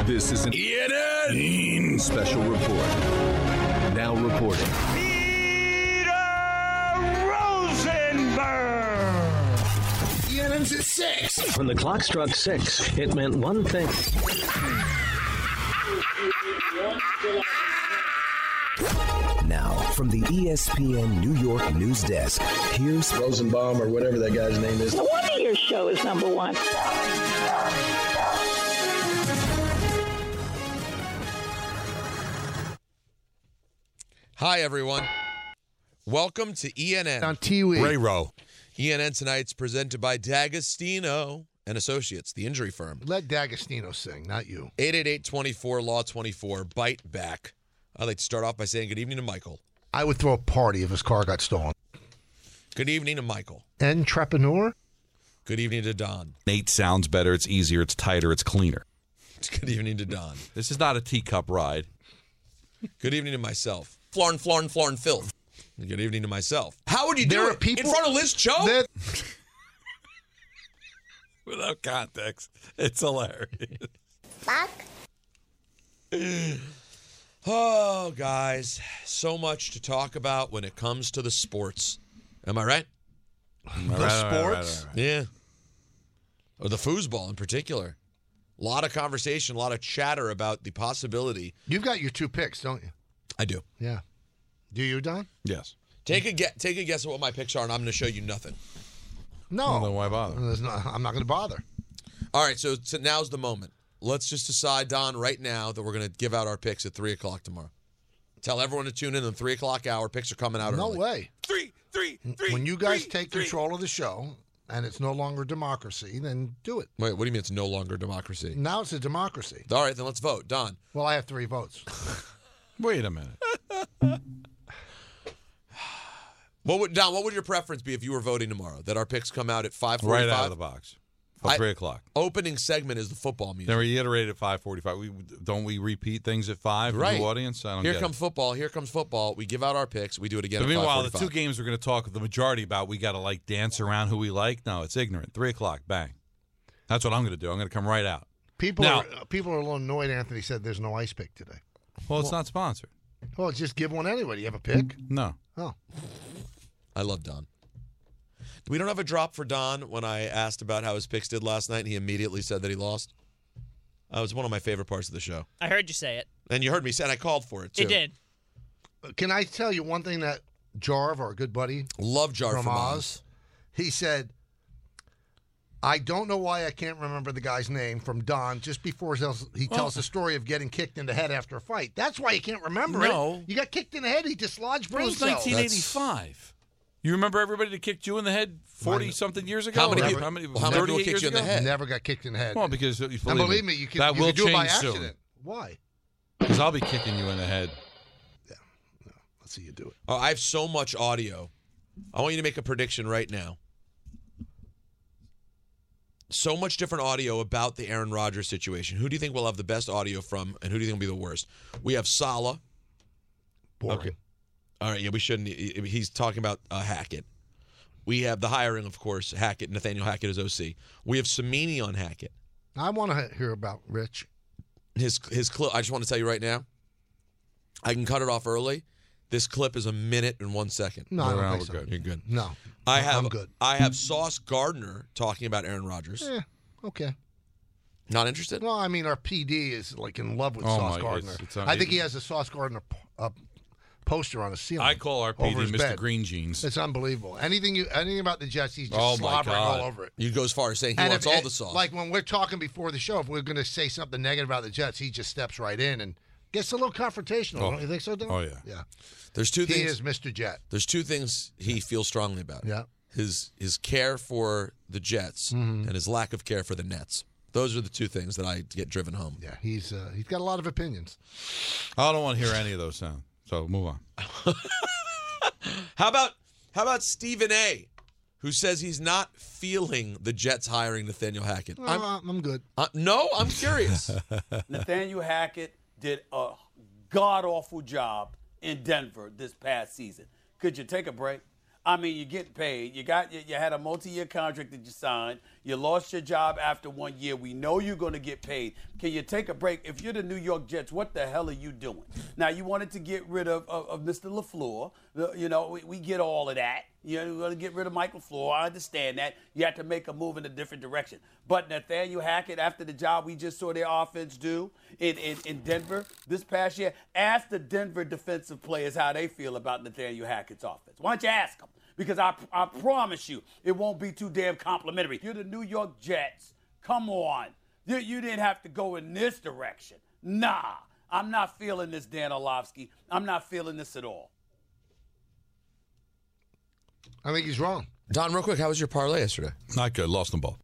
This is an ENN Special Report. Now reporting. Peter Rosenberg! ENN's at 6. When the clock struck 6, it meant one thing. Now, from the ESPN New York news desk, here's Rosenbaum or whatever that guy's name is. No wonder your show is number one. Hi, everyone. Welcome to ENN. On Tiwi. Ray Rowe. ENN tonight's presented by D'Agostino and Associates, the injury firm. Let D'Agostino sing, not you. 888-24-LAW-24. Bite back. I'd like to start off by saying good evening to Michael. I would throw a party if his car got stolen. Good evening to Michael. Entrepreneur? Good evening to Don. Nate sounds better. It's easier. It's tighter. It's cleaner. Good evening to Don. This is not a teacup ride. Good evening to myself. Florin, filth. Good evening to myself. How would you do There are it? people- In front of Liz Cho? Without context. It's hilarious. Oh, guys. So much to talk about when it comes to the sports. Am I right? Sports? Yeah. Or the foosball in particular. A lot of conversation, a lot of chatter about the possibility. You've got your 2 picks, don't you? I do. Yeah. Do you, Don? Yes. Take a guess at what my picks are, and I'm going to show you nothing. No. Well, then why bother? I'm not going to bother. All right, so now's the moment. Let's just decide, Don, right now that we're going to give out our picks at 3 o'clock tomorrow. Tell everyone to tune in the 3 o'clock hour. Picks are coming out No early. way. Three. When you guys take control of the show and it's no longer democracy, then do it. Wait, what do you mean it's no longer democracy? Now it's a democracy. All right, then let's vote. Don. Well, I have 3 votes. Wait a minute. Don, what would your preference be if you were voting tomorrow? That our picks come out at 5:45? Right out of the box. 3 o'clock. Opening segment is the football music. Then reiterate at 5:45. Don't we repeat things at 5 Right. for the audience? I don't Here get comes it. football. Here comes football. We give out our picks. We do it again But at 5:45. meanwhile, the 2 games we're going to talk the majority about, we got to like dance around who we like. No, it's ignorant. 3 o'clock, bang. That's what I'm going to do. I'm going to come right out. People Now- are a little annoyed. Anthony said there's no ice pick today. Well, it's not sponsored. Well, just give one anyway. Do you have a pick? No. Oh. I love Don. We don't have a drop for Don when I asked about how his picks did last night, and he immediately said that he lost. That was one of my favorite parts of the show. I heard you say it. And you heard me say it. I called for it, too. It did. Can I tell you one thing that Jarv, our good buddy Love Jar from from Oz, he said, I don't know why I can't remember the guy's name from Don just before he tells the story of getting kicked in the head after a fight. That's why you can't remember it. You got kicked in the head. He dislodged It was brain cells. 1985. You remember everybody that kicked you in the head 40-something years ago? How many 38 people kicked years you in the ago? head? Never got kicked in the head. Well, because and believe me, you can, that you will can do it by change soon. accident. Why? Because I'll be kicking you in the head. Yeah. No, let's see you do it. Oh, I have so much audio. I want you to make a prediction right now. So much different audio about the Aaron Rodgers situation. Who do you think will have the best audio from, and who do you think will be the worst? We have Saleh. Boring. Okay. All right, yeah, we shouldn't. He's talking about Hackett. We have the hiring, of course, Hackett. Nathaniel Hackett is OC. We have Samini on Hackett. I want to hear about Rich. His clip. I just want to tell you right now. I can cut it off early. This clip is 1 minute and 1 second. No, I don't think we're so. good. You're good. No, I'm good. I have Sauce Gardner talking about Aaron Rodgers. Yeah, okay. Not interested? Well, I mean, our PD is like in love with Oh, Sauce my- Gardner. it's I think he has a Sauce Gardner poster on his ceiling. I call our over PD his Mr. bed. Green Jeans. It's unbelievable. Anything about the Jets, he's just Oh, my slobbering God. all over it. You'd go as far as saying he And wants all the sauce. Like when we're talking before the show, if we're going to say something negative about the Jets, he just steps right in and gets a little confrontational. Oh. Don't you think so, Don? Oh, yeah. Yeah. There's two He things. is Mr. Jet. There's 2 things he feels strongly about. Yeah. His care for the Jets and his lack of care for the Nets. Those are the 2 things that I get driven home. Yeah, he's got a lot of opinions. I don't want to hear any of those sounds. So move on. How about Stephen A., who says he's not feeling the Jets hiring Nathaniel Hackett? I'm good. No, I'm curious. Nathaniel Hackett did a god-awful job in Denver this past season. Could you take a break? I mean, you're getting paid. You had a multi-year contract that you signed. You lost your job after 1 year. We know you're going to get paid. Can you take a break? If you're the New York Jets, what the hell are you doing? Now, you wanted to get rid of Mr. LaFleur. You know, we get all of that. You're going to get rid of Mike LaFleur. I understand that. You have to make a move in a different direction. But Nathaniel Hackett, after the job we just saw their offense do in Denver this past year, ask the Denver defensive players how they feel about Nathaniel Hackett's offense. Why don't you ask them? Because I promise you, it won't be too damn complimentary. You're the New York Jets. Come on. You didn't have to go in this direction. Nah, I'm not feeling this, Dan Orlovsky. I'm not feeling this at all. I think he's wrong. Don, real quick, how was your parlay yesterday? Not good. Lost them both.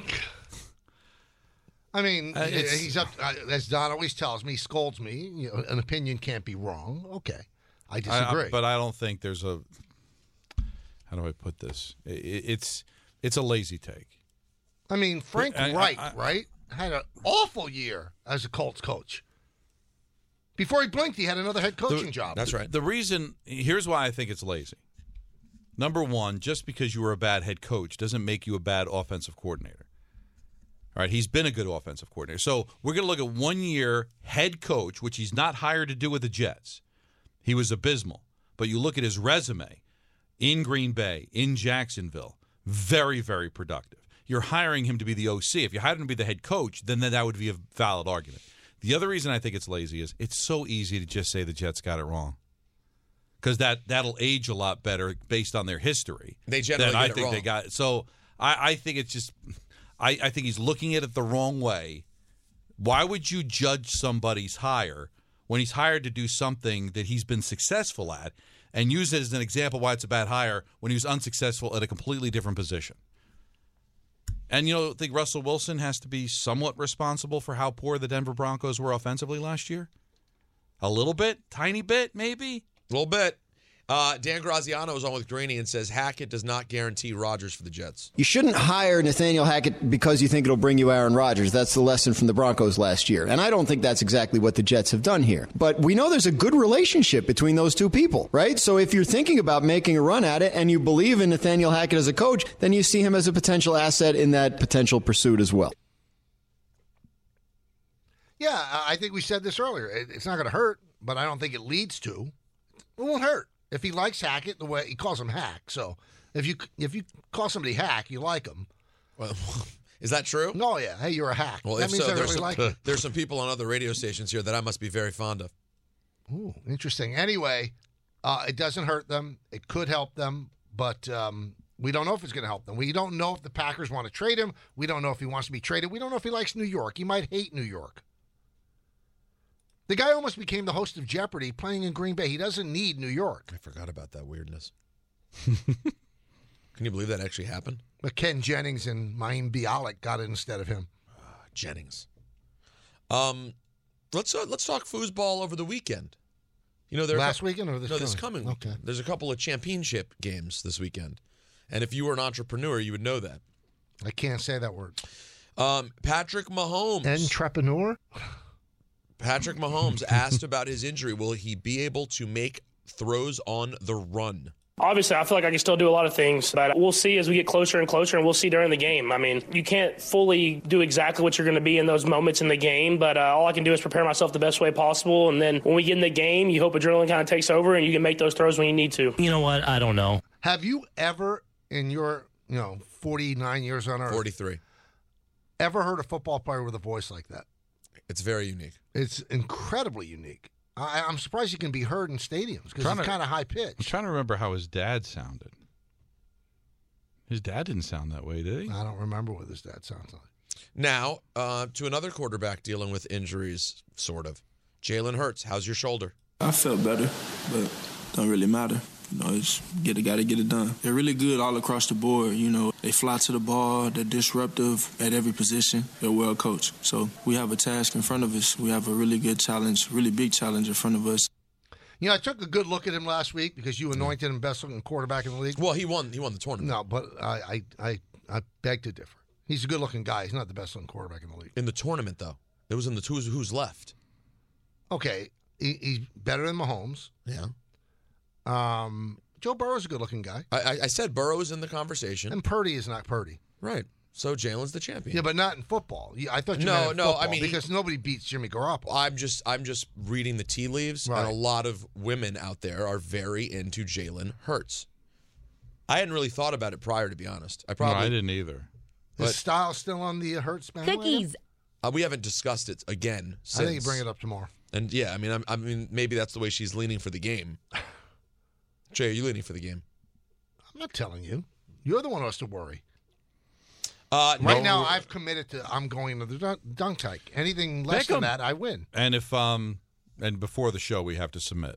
I mean, he's up. As Don always tells me, scolds me. You know, an opinion can't be wrong. Okay, I disagree. But I don't think there's a. How do I put this? It's a lazy take. I mean, Frank Reich, right, had an awful year as a Colts coach. Before he blinked, he had another head coaching job. That's right. The reason, here's why I think it's lazy. Number one, just because you were a bad head coach doesn't make you a bad offensive coordinator. All right, he's been a good offensive coordinator. So we're going to look at 1 year head coach, which he's not hired to do with the Jets. He was abysmal. But you look at his resume in Green Bay, in Jacksonville, very, very productive. You're hiring him to be the OC. If you hired him to be the head coach, then that would be a valid argument. The other reason I think it's lazy is it's so easy to just say the Jets got it wrong. Because that'll age a lot better based on their history. They generally I get think it wrong. They got it. So I think it's just I think he's looking at it the wrong way. Why would you judge somebody's hire when he's hired to do something that he's been successful at and use it as an example why it's a bad hire when he was unsuccessful at a completely different position? And, I think Russell Wilson has to be somewhat responsible for how poor the Denver Broncos were offensively last year? A little bit? Tiny bit, maybe? A little bit. Dan Graziano is on with Greeny and says Hackett does not guarantee Rodgers for the Jets. You shouldn't hire Nathaniel Hackett because you think it'll bring you Aaron Rodgers. That's the lesson from the Broncos last year. And I don't think that's exactly what the Jets have done here. But we know there's a good relationship between those two people, right? So if you're thinking about making a run at it and you believe in Nathaniel Hackett as a coach, then you see him as a potential asset in that potential pursuit as well. Yeah, I think we said this earlier. It's not going to hurt, but I don't think it leads to. It won't hurt. If he likes Hackett, the way he calls him Hack. So if you call somebody Hack, you like him. Well, is that true? No, yeah. Hey, you're a hack. Well, that means I really like you. There's some people on other radio stations here that I must be very fond of. Ooh, interesting. Anyway, it doesn't hurt them. It could help them, but we don't know if it's going to help them. We don't know if the Packers want to trade him. We don't know if he wants to be traded. We don't know if he likes New York. He might hate New York. The guy almost became the host of Jeopardy playing in Green Bay. He doesn't need New York. I forgot about that weirdness. Can you believe that actually happened? But Ken Jennings and Mayim Bialik got it instead of him. Jennings. Let's talk foosball over the weekend. Last weekend or this? No, this coming. Okay. There's a couple of championship games this weekend, and if you were an entrepreneur, you would know that. I can't say that word. Patrick Mahomes. Entrepreneur. Patrick Mahomes asked about his injury. Will he be able to make throws on the run? Obviously, I feel like I can still do a lot of things, but we'll see as we get closer and closer, and we'll see during the game. I mean, you can't fully do exactly what you're going to be in those moments in the game, but all I can do is prepare myself the best way possible, and then when we get in the game, you hope adrenaline kind of takes over, and you can make those throws when you need to. You know what? I don't know. Have you ever, in your 49 years on Earth, 43, ever heard a football player with a voice like that? It's very unique. It's incredibly unique. I'm surprised he can be heard in stadiums because it's kind of high pitched. I'm trying to remember how his dad sounded. His dad didn't sound that way, did he? I don't remember what his dad sounds like. Now, to another quarterback dealing with injuries, sort of. Jalen Hurts, how's your shoulder? I felt better, but don't really matter. It's gotta get it done. They're really good all across the board. They fly to the ball. They're disruptive at every position. They're well coached. So we have a task in front of us. We have a really good challenge, really big challenge in front of us. I took a good look at him last week because you anointed him best-looking quarterback in the league. Well, he won the tournament. No, but I beg to differ. He's a good-looking guy. He's not the best-looking quarterback in the league. In the tournament, though. It was in the who's left. Okay. He's better than Mahomes. Yeah. Joe Burrow's a good-looking guy. I said Burrow's in the conversation. And Purdy is not Purdy. Right. So Jalen's the champion. Yeah, but not in football. I thought you meant in football, I mean, because nobody beats Jimmy Garoppolo. I'm just reading the tea leaves, Right. and a lot of women out there are very into Jalen Hurts. I hadn't really thought about it prior, to be honest. I didn't either. His style's still on the Hurts bandwagon? Cookies. We haven't discussed it again since. I think you bring it up tomorrow. And yeah, I mean, maybe that's the way she's leaning for the game. Jay, are you leaning for the game? I'm not telling you. You're the one who has to worry. Right now, I've committed to. I'm going to the dunk tank. Anything less than that, I win. And if and before the show, we have to submit.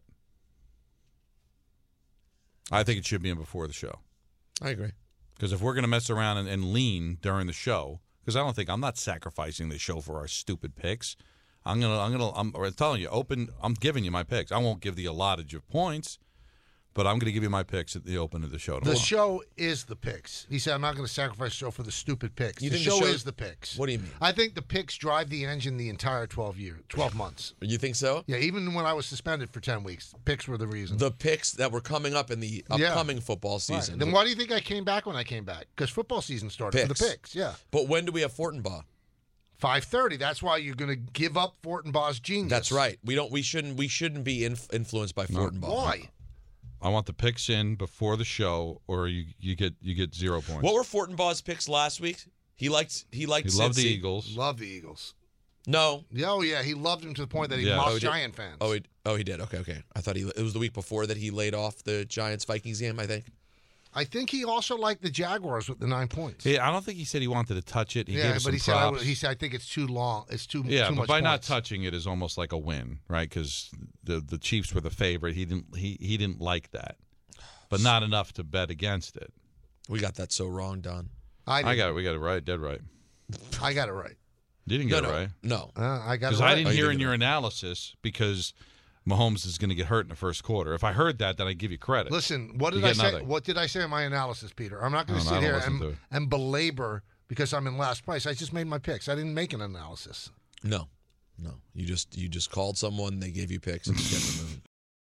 I think it should be in before the show. I agree. Because if we're going to mess around and lean during the show, because I'm not sacrificing the show for our stupid picks. I'm telling you, I'm giving you my picks. I won't give the allottage of points, but I'm going to give you my picks at the open of the show. The show is the picks. He said, I'm not going to sacrifice the show for the stupid picks. The show is the picks. What do you mean? I think the picks drive the engine the entire 12 months. You think so? Yeah, even when I was suspended for 10 weeks, picks were the reason. The picks that were coming up in the upcoming football season. Right. Then why do you think I came back when I came back? Because football season started for the picks, yeah. But when do we have Fortenbaugh? 5:30. That's why you're going to give up Fortenbaugh's genius. That's right. We shouldn't be influenced by Fortenbaugh. Why? I want the picks in before the show, or you get 0 points. What were Fortenbaugh's picks last week? He loved the Eagles. Loved the Eagles. No. Oh yeah, he loved them to the point that he lost Giant fans. Oh, he did. Okay. I thought it was the week before that he laid off the Giants-Vikings game, I think. I think he also liked the Jaguars with the 9 points. Yeah, I don't think he said he wanted to touch it. He gave us but some props. he said I think it's too long. It's too yeah, too but much by points. not touching it is almost like a win, right? Because the Chiefs were the favorite. He didn't like that, but not enough to bet against it. We got that so wrong, Don. I got it. We got it right, dead right. I got it right. You didn't get it right. No, I got it right. Because I didn't hear in your analysis because Mahomes is going to get hurt in the first quarter. If I heard that, then I'd give you credit. Listen, what did I say? What did I say in my analysis, Peter? I'm not going to sit here and belabor because I'm in last place. I just made my picks. I didn't make an analysis. No. You just called someone. They gave you picks and you kept them moving.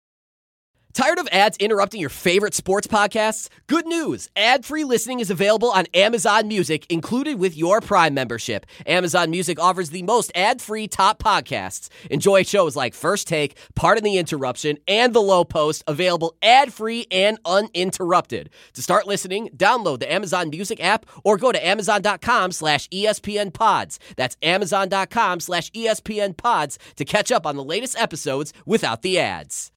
Tired of ads interrupting your favorite sports podcasts? Good news! Ad-free listening is available on Amazon Music, included with your Prime membership. Amazon Music offers the most ad-free top podcasts. Enjoy shows like First Take, Pardon the Interruption, and The Low Post, available ad-free and uninterrupted. To start listening, download the Amazon Music app or go to Amazon.com/ESPN Pods. That's Amazon.com/ESPN Pods to catch up on the latest episodes without the ads.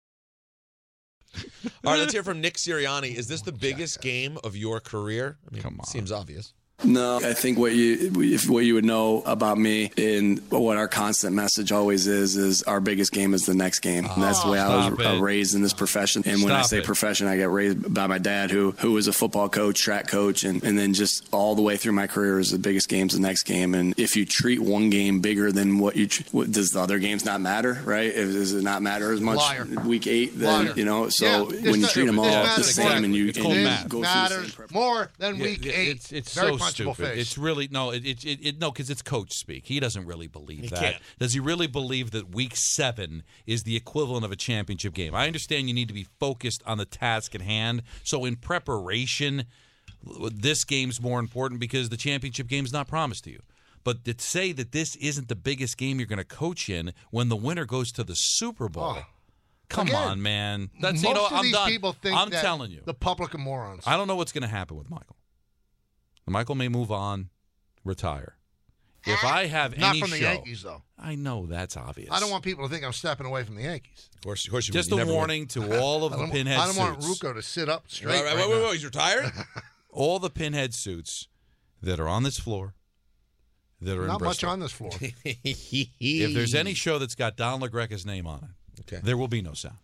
All right, let's hear from Nick Sirianni. Is this the biggest game of your career? I mean, come on. Seems obvious. No, I think what you would know about me and what our constant message always is our biggest game is the next game. And that's the way I was raised in this profession. And when I say profession, I got raised by my dad, who was a football coach, track coach, and then just all the way through my career is the biggest game's the next game. And if you treat one game bigger than does the other games not matter, right? Does it not matter as much? Liar. Week 8, then so when you treat them all the same and you go through the same more than week 8. It's very so stupid. Face. It's really no, because it's coach speak. He doesn't really believe that. Can't. Does he really believe that week 7 is the equivalent of a championship game? I understand you need to be focused on the task at hand. So in preparation, this game's more important because the championship game's not promised to you. But to say that this isn't the biggest game you're going to coach in when the winner goes to the Super Bowl. Oh. Come on, man. Most of these people think I'm that telling you. The public are morons. I don't know what's going to happen with Michael. Michael may move on, retire. If I have Not any from the show, Yankees, though. I know that's obvious. I don't want people to think I'm stepping away from the Yankees. Of course you Just a warning to all of the pinhead suits. I don't want Ruocco to sit up straight. Wait, he's retired? All the pinhead suits that are on this floor, that are not in Bristol. much on this floor. If there's any show that's got Don LaGreca's name on it, there will be no sound.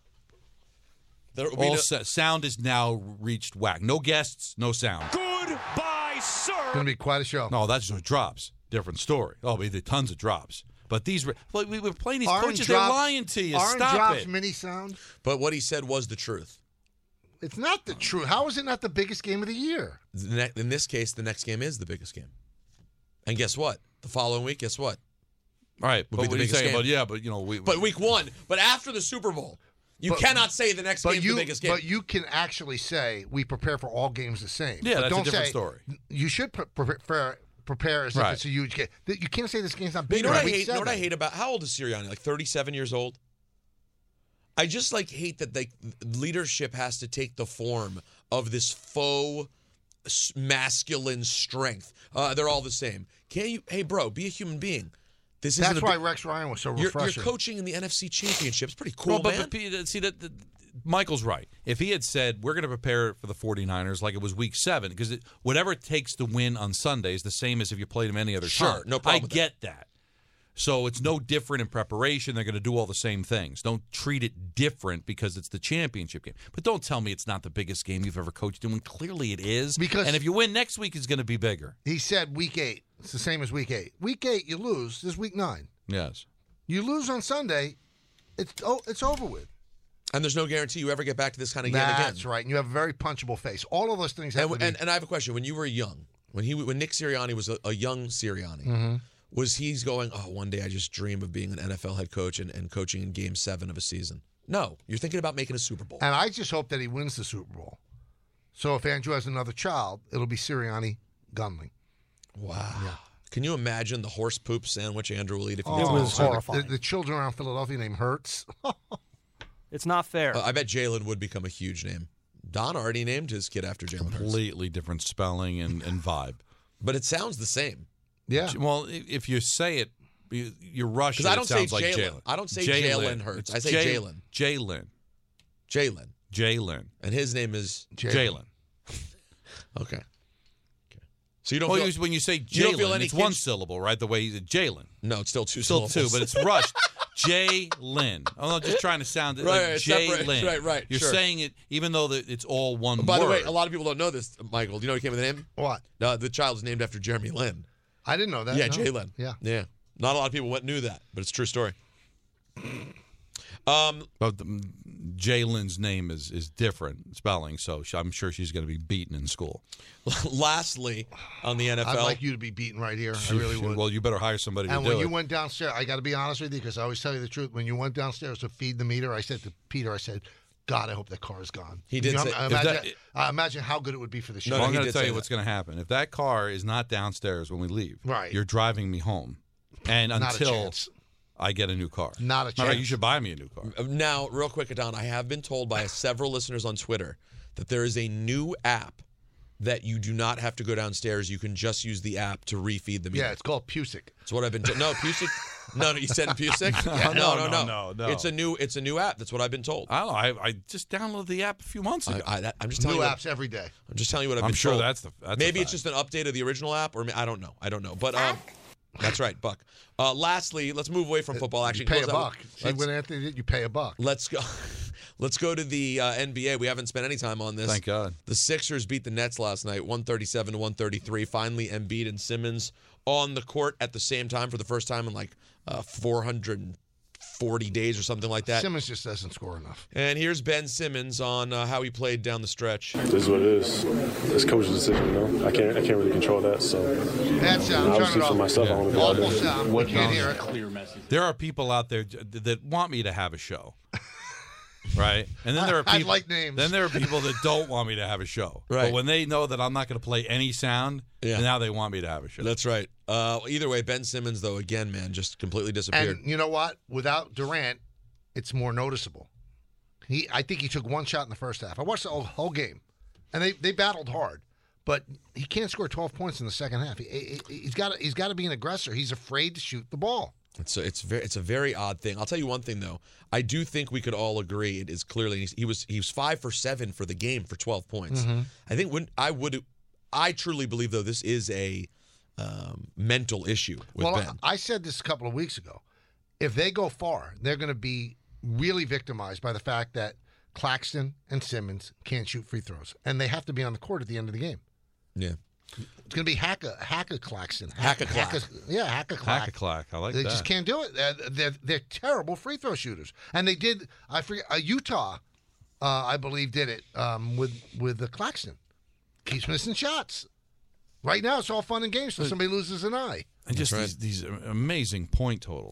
Sound is now reached whack. No guests, no sound. Goodbye, sir. It's going to be quite a show. No, that's just drops. Different story. Oh, there tons of drops. But we were playing these coaches. They're lying to you. Aren't Stop drops it. mini sound? But what he said was the truth. It's not the truth. How is it not the biggest game of the year? In this case, the next game is the biggest game. And guess what? The following week, guess what? All right, Will but be the what are you biggest saying game. about, but But week 1. But after the Super Bowl. You cannot say the next game's the biggest game. But you can actually say we prepare for all games the same. Yeah, but that's don't a different say, story. You should prepare as if it's a huge game. You can't say this game's not big. You know what I hate about, how old is Sirianni? Like 37 years old? I just hate that leadership has to take the form of this faux masculine strength. They're all the same. Can't you? Hey, bro, be a human being. That's why Rex Ryan was so refreshing. You're coaching in the NFC Championship. It's pretty cool, man. But see, Michael's right. If he had said, we're going to prepare for the 49ers like it was Week 7, because whatever it takes to win on Sunday is the same as if you played them any other time. Sure, no problem I get that. So it's no different in preparation. They're going to do all the same things. Don't treat it different because it's the championship game. But don't tell me it's not the biggest game you've ever coached in when clearly it is. And if you win next week, it's going to be bigger. He said Week 8. It's the same as Week 8. Week 8, you lose. This is Week 9. Yes. You lose on Sunday, it's over with. And there's no guarantee you ever get back to this kind of game again. That's right. And you have a very punchable face. All of those things have to be. And I have a question. When you were young, when Nick Sirianni was a young Sirianni, was he going, one day I just dream of being an NFL head coach and coaching in Game 7 of a season? No. You're thinking about making a Super Bowl. And I just hope that he wins the Super Bowl. So if Andrew has another child, it'll be Sirianni Gunling. Wow. Yeah. Can you imagine the horse poop sandwich Andrew will eat if he It was horrifying. The children around Philadelphia named Hertz. It's not fair. I bet Jalen would become a huge name. Don already named his kid after Jalen Hurts. Completely different spelling and vibe. But it sounds the same. Yeah. Well, if you say it, you're Russian. Because I don't it sounds say like Jalen. I don't say Jalen Hurts. I say Jalen. Jalen. And his name is Jalen. Okay. So you don't. Well, when you say Jalen, it's one syllable, right? The way you said Jalen. No, it's still two syllables. syllables. But it's rushed. Jalen. I'm not just trying to sound like Jalen. Right. You're saying it even though it's all one word. By the way, a lot of people don't know this, Michael. Do you know who came with the name? What? No, the child is named after Jeremy Lin. I didn't know that. Yeah, no. Jalen. Yeah. Not a lot of people knew that, but it's a true story. But Jalen's name is different spelling, so I'm sure she's going to be beaten in school. Lastly, on the NFL, I'd like you to be beaten right here. I really would. Well, you better hire somebody to do it. And when you went downstairs, I got to be honest with you because I always tell you the truth. When you went downstairs to feed the meter, I said to Peter, God, I hope that car is gone. He did say, imagine how good it would be for the show. No, I'm going to tell you what's going to happen. If that car is not downstairs when we leave, right, you're driving me home. And until I get a new car. Not a chance. All right, you should buy me a new car. Now, real quick, Adon, I have been told by several listeners on Twitter that there is a new app that you do not have to go downstairs. You can just use the app to refeed the meter. Yeah, it's called Pusic. That's what I've been told. No, Pusic. No, you said Pusic? No. It's a new app. That's what I've been told. I don't know. I just downloaded the app a few months ago. I'm just telling new you apps every day. I'm just telling you what I've been told. I'm sure that's maybe it's just an update of the original app, or I don't know. But that's right, Buck. Lastly, let's move away from football. Actually, you pay a buck. See what Anthony did? You pay a buck. Let's go. Let's go to the NBA. We haven't spent any time on this. Thank God. The Sixers beat the Nets last night, 137-133. Finally, Embiid and Simmons on the court at the same time for the first time in 440 days or something like that. Simmons just doesn't score enough. And here's Ben Simmons on how he played down the stretch. This is what it is. It's coach's decision, I can't really control that. So bad sound. Obviously for myself, I want to be out there. Sound. We can't hear it. Clear message. There are people out there that want me to have a show. Right, and then there are people. I like names. Then there are people that don't want me to have a show. Right, but when they know that I'm not going to play any sound, now they want me to have a show. That's right. Either way, Ben Simmons, though, again, man, just completely disappeared. And you know what? Without Durant, it's more noticeable. I think he took one shot in the first half. I watched the whole game, and they battled hard, but he can't score 12 points in the second half. He's got to be an aggressor. He's afraid to shoot the ball. It's a very odd thing. I'll tell you one thing though. I do think we could all agree it is clearly he was 5 for 7 for the game for 12 points. Mm-hmm. I think I truly believe though this is a mental issue with Ben. I said this a couple of weeks ago. If they go far, they're going to be really victimized by the fact that Claxton and Simmons can't shoot free throws, and they have to be on the court at the end of the game. Yeah. It's going to be Hacka-Claxton. Hacka-Clack. Yeah, Hacka-Clack. Hacka-Clack. I like they that. They just can't do it. They're terrible free throw shooters. And they did, I forget, Utah, I believe, did it with the Claxton. Keeps missing shots. Right now, it's all fun and games until somebody loses an eye. And just these amazing point totals.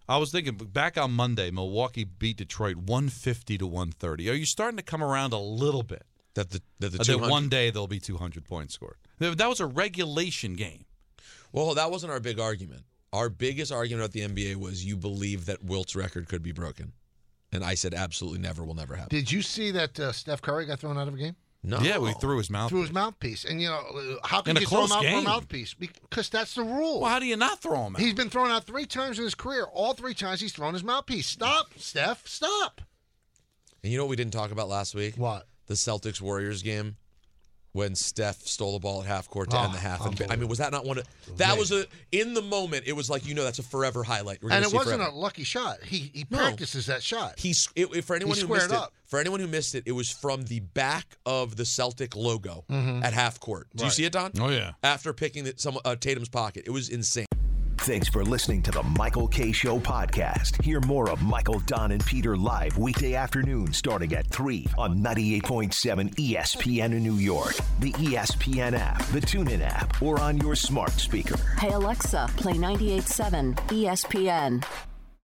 I was thinking back on Monday, Milwaukee beat Detroit 150-130. Are you starting to come around a little bit? That one day there'll be 200 points scored. That was a regulation game. Well, that wasn't our big argument. Our biggest argument about the NBA was you believe that Wilt's record could be broken. And I said absolutely never, will never happen. Did you see that Steph Curry got thrown out of a game? No. Yeah, we threw his mouthpiece. Threw his mouthpiece. And, how can you throw him out for a mouthpiece? Because that's the rule. Well, how do you not throw him out? He's been thrown out 3 times in his career. All 3 times he's thrown his mouthpiece. Stop, Steph. Stop. And you know what we didn't talk about last week? What? The Celtics-Warriors game when Steph stole the ball at half court to end the half. I mean, was that not one of – that was in the moment, it was like, that's a forever highlight. And it wasn't a lucky shot. He practices that shot. For anyone who missed it, it was from the back of the Celtic logo at half court. Do you see it, Don? Oh, yeah. After picking Tatum's pocket. It was insane. Thanks for listening to the Michael Kay Show podcast. Hear more of Michael, Don, and Peter live weekday afternoon starting at 3 on 98.7 ESPN in New York, the ESPN app, the TuneIn app, or on your smart speaker. Hey, Alexa, play 98.7 ESPN.